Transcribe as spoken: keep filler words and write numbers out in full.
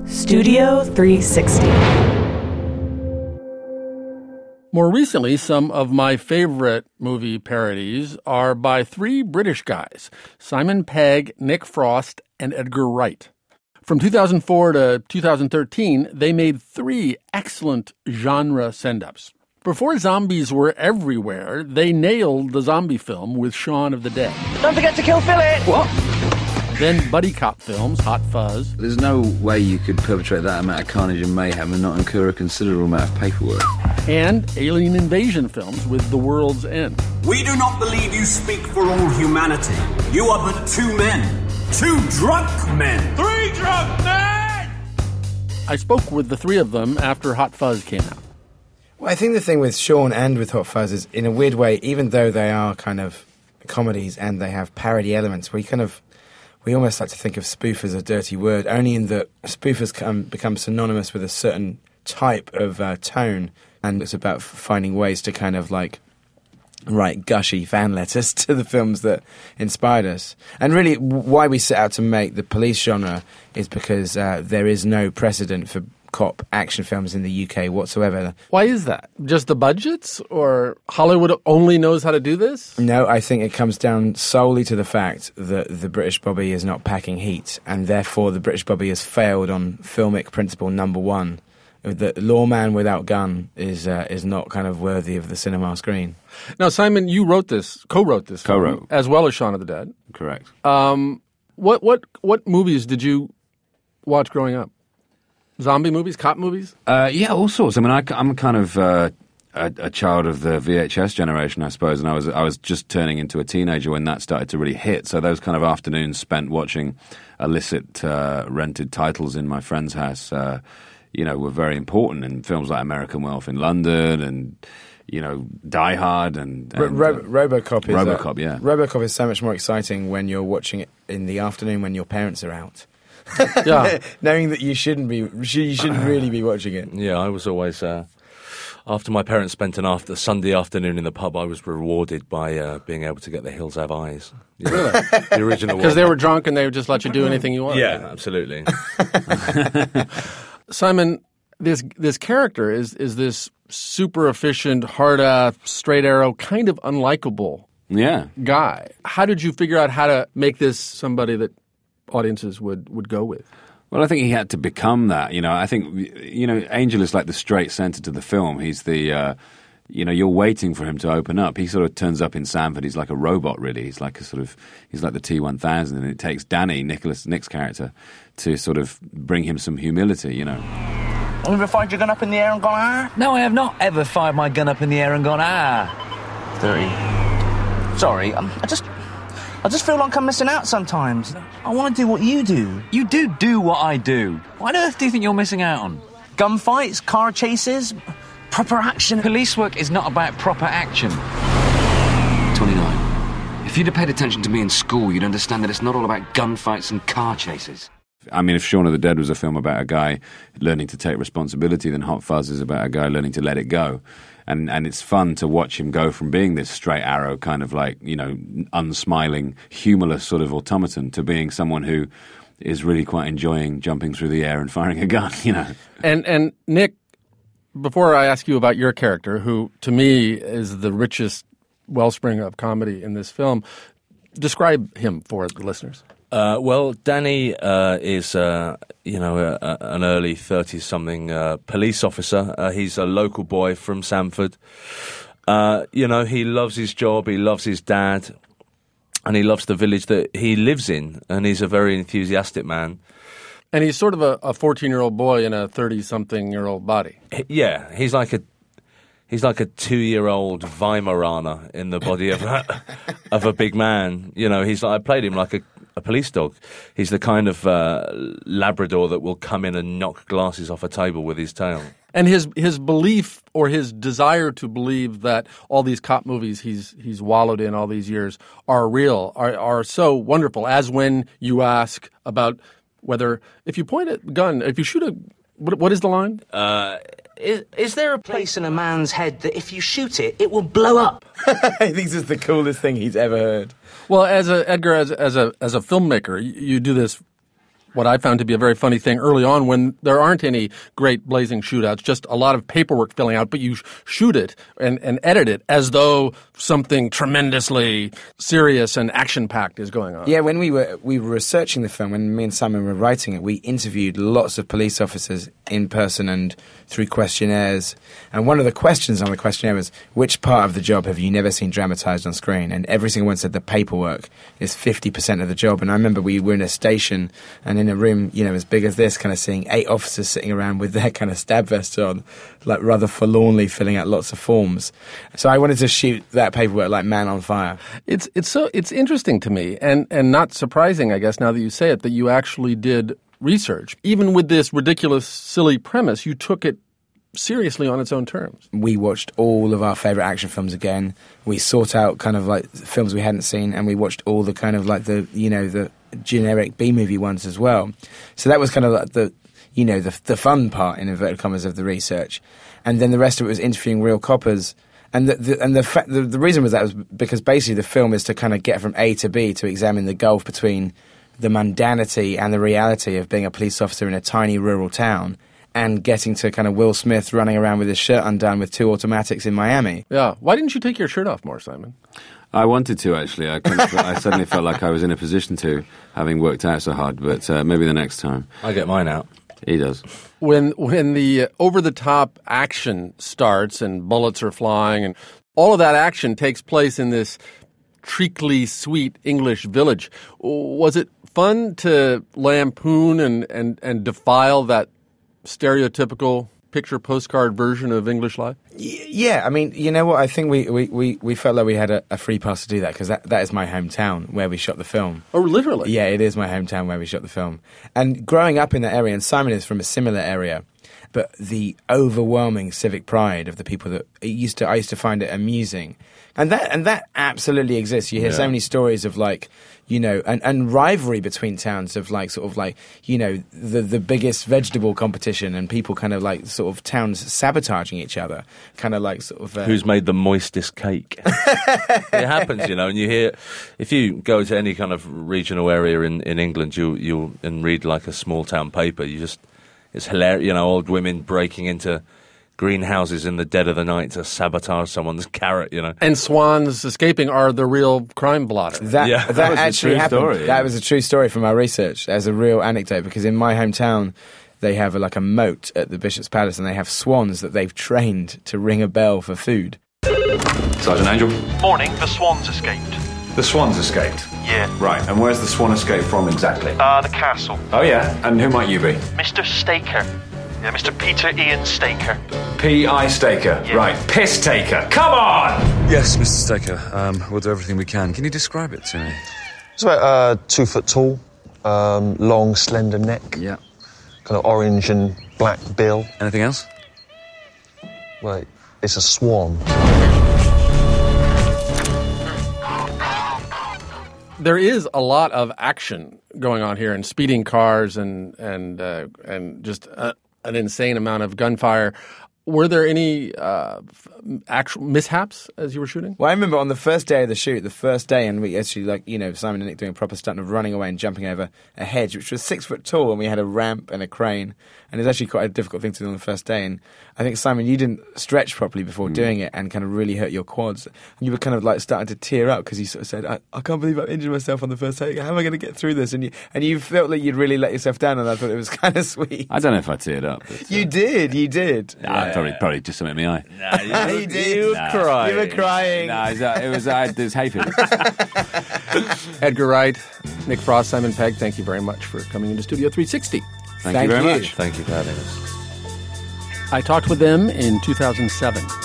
Studio three sixty. More recently, some of my favorite movie parodies are by three British guys, Simon Pegg, Nick Frost, and Edgar Wright. From two thousand four to two thousand thirteen, they made three excellent genre send-ups. Before zombies were everywhere, they nailed the zombie film with Shaun of the Dead. Don't forget to kill Philip! What? Then buddy cop films, Hot Fuzz. There's no way you could perpetrate that amount of carnage and mayhem and not incur a considerable amount of paperwork. And alien invasion films with The World's End. We do not believe you speak for all humanity. You are but two men. Two drunk men. Three drunk men! I spoke with the three of them after Hot Fuzz came out. Well, I think the thing with Shaun and with Hot Fuzz is, in a weird way, even though they are kind of comedies and they have parody elements, we kind of... We almost like to think of spoof as a dirty word, only in that spoof has come, become synonymous with a certain type of uh, tone, and it's about f- finding ways to kind of like write gushy fan letters to the films that inspired us. And really, w- why we set out to make the police genre is because uh, there is no precedent for cop action films in the U K whatsoever. Why is that? Just the budgets? Or Hollywood only knows how to do this? No, I think it comes down solely to the fact that the British Bobby is not packing heat, and therefore the British Bobby has failed on filmic principle number one. The lawman without gun is uh, is not kind of worthy of the cinema screen. Now, Simon, you wrote this, co-wrote this film, Co-wrote. as well as Shaun of the Dead. Correct. Um, what what what movies did you watch growing up? Zombie movies, cop movies? Uh, yeah, all sorts. I mean, I, I'm kind of uh, a, a child of the V H S generation, I suppose, and I was I was just turning into a teenager when that started to really hit. So those kind of afternoons spent watching illicit uh, rented titles in my friend's house, uh, you know, were very important in films like American Werewolf in London and, you know, Die Hard and... and Ro- uh, Robocop is... Robocop, uh, yeah. Robocop is so much more exciting when you're watching it in the afternoon when your parents are out. Yeah. Knowing that you shouldn't be, you shouldn't really be watching it. Yeah, I was always, uh, after my parents spent an after Sunday afternoon in the pub, I was rewarded by uh, being able to get The Hills Have Eyes. Yeah. Really? The original one. Because they were drunk and they would just let you do anything you want. Yeah, absolutely. Simon, this this character is is this super efficient, hard-ass, straight arrow, kind of unlikable yeah. guy. How did you figure out how to make this somebody that audiences would, would go with? Well, I think he had to become that. You know, I think, you know, Angel is like the straight centre to the film. He's the, uh, you know, you're waiting for him to open up. He sort of turns up in Sanford. He's like a robot, really. He's like a sort of, he's like the T one thousand. And it takes Danny, Nicholas, Nick's character, to sort of bring him some humility, you know. Have you ever fired your gun up in the air and gone, ah? No, I have not ever fired my gun up in the air and gone, ah. Dirty. Sorry, um, I just... I just feel like I'm missing out sometimes. I want to do what you do. You do do what I do. What on earth do you think you're missing out on? Gunfights, car chases, proper action. Police work is not about proper action. twenty-nine. If you'd have paid attention to me in school, you'd understand that it's not all about gunfights and car chases. I mean, if Shaun of the Dead was a film about a guy learning to take responsibility, then Hot Fuzz is about a guy learning to let it go. And and it's fun to watch him go from being this straight arrow kind of like, you know, unsmiling, humorless sort of automaton to being someone who is really quite enjoying jumping through the air and firing a gun, you know. And and Nick, before I ask you about your character, who to me is the richest wellspring of comedy in this film, describe him for the listeners. Uh, well, Danny uh, is, uh, you know, a, a, an early thirty-something uh, police officer. Uh, he's a local boy from Sanford. Uh, you know, he loves his job, he loves his dad, and he loves the village that he lives in, and he's a very enthusiastic man. And he's sort of a, a fourteen-year-old boy in a thirty-something-year-old body. He, yeah, he's like a he's like a two-year-old Weimaraner in the body of a, of a big man. You know, he's like, I played him like a a police dog. He's the kind of uh, Labrador that will come in and knock glasses off a table with his tail. And his his belief or his desire to believe that all these cop movies he's he's wallowed in all these years are real, are are so wonderful. As when you ask about whether, if you point a gun, if you shoot a, what, what is the line? Uh, is, is there a place in a man's head that if you shoot it, it will blow up? He thinks it's the coolest thing he's ever heard. Well, as a Edgar, as as a as a filmmaker, you, you do this what I found to be a very funny thing early on when there aren't any great blazing shootouts, just a lot of paperwork filling out, but you sh- shoot it and, and edit it as though something tremendously serious and action-packed is going on. Yeah, when we were we were researching the film, when me and Simon were writing it, we interviewed lots of police officers in person and through questionnaires. And one of the questions on the questionnaire was, which part of the job have you never seen dramatized on screen? And every single one said the paperwork is fifty percent of the job. And I remember we were in a station and in a room, you know, as big as this, kind of seeing eight officers sitting around with their kind of stab vests on, like rather forlornly filling out lots of forms. So I wanted to shoot that paperwork like man on fire. It's it's so it's interesting to me, and, and not surprising, I guess, now that you say it, that you actually did research. Even with this ridiculous, silly premise, you took it seriously on its own terms. We watched all of our favourite action films again. We sought out kind of like films we hadn't seen, and we watched all the kind of like the, you know, the generic B-movie ones as well. So that was kind of like the, you know, the the fun part, in inverted commas, of the research. And then the rest of it was interviewing real coppers. And the, the and the, fa- the the reason was that was because basically the film is to kind of get from A to B, to examine the gulf between the mundanity and the reality of being a police officer in a tiny rural town, and getting to kind of Will Smith running around with his shirt undone with two automatics in Miami. Yeah. Why didn't you take your shirt off more, Simon? I wanted to, actually. I, kind of, I suddenly felt like I was in a position to, having worked out so hard, but uh, maybe the next time. I get mine out. He does. When when the over-the-top action starts and bullets are flying and all of that action takes place in this treacly, sweet English village, was it fun to lampoon and, and, and defile that stereotypical picture postcard version of English life? Yeah, I mean, you know what? I think we, we, we, we felt like we had a, a free pass to do that, because that, that is my hometown where we shot the film. Oh, literally? Yeah, it is my hometown where we shot the film. And growing up in that area, and Simon is from a similar area, but the overwhelming civic pride of the people that it used to, I used to find it amusing. And that and that absolutely exists. You hear Yeah. so many stories of like, you know, and, and rivalry between towns of like sort of like, you know, the the biggest vegetable competition, and people kind of like sort of towns sabotaging each other, kind of like sort of uh, Who's made the moistest cake? It happens, you know, and you hear, if you go to any kind of regional area in, in England, you you and read like a small town paper, you just, it's hilarious, you know, old women breaking into greenhouses in the dead of the night to sabotage someone's carrot, you know. And swans escaping are the real crime blotter. That, Yeah, that, that was a actually true happened. story, That yeah. was a true story from our research. There's a real anecdote, because in my hometown they have a, like a moat at the Bishop's Palace, and they have swans that they've trained to ring a bell for food. Sergeant Angel? Morning, the swans escaped. The swans escaped? Yeah. Right, and where's the swan escape from exactly? Uh, the castle. Oh yeah, and who might you be? Mister Staker. Yeah, Mister Peter Ian Staker. P I Staker. Yeah. Right, piss taker. Come on! Yes, Mister Staker. Um, we'll do everything we can. Can you describe it to me? It's about uh, two foot tall, um, long, slender neck. Yeah. Kind of orange and black bill. Anything else? Well, it's a swan. There is a lot of action going on here, and speeding cars, and and uh, and just uh, an insane amount of gunfire. Were there any uh, actual mishaps as you were shooting? Well, I remember on the first day of the shoot, the first day, and we actually, like, you know, Simon and Nick doing a proper stunt of running away and jumping over a hedge, which was six foot tall, and we had a ramp and a crane, and it was actually quite a difficult thing to do on the first day. And I think, Simon, you didn't stretch properly before mm. doing it, and kind of really hurt your quads. And you were kind of like starting to tear up, because you sort of said, I, I can't believe I've injured myself on the first day. How am I going to get through this? And you and you felt like you'd really let yourself down, and I thought it was kind of sweet. I don't know if I teared up. But, uh, you did, you did. Nah, yeah. probably, probably just something in my eye. Nah, you, you, did. You were Nah. crying. You were crying. No, it was, uh, it was, uh, it was hay fever. Edgar Wright, Nick Frost, Simon Pegg, thank you very much for coming into Studio three sixty. Thank, Thank you very you. much. Thank you for having us. I talked with them in two thousand seven.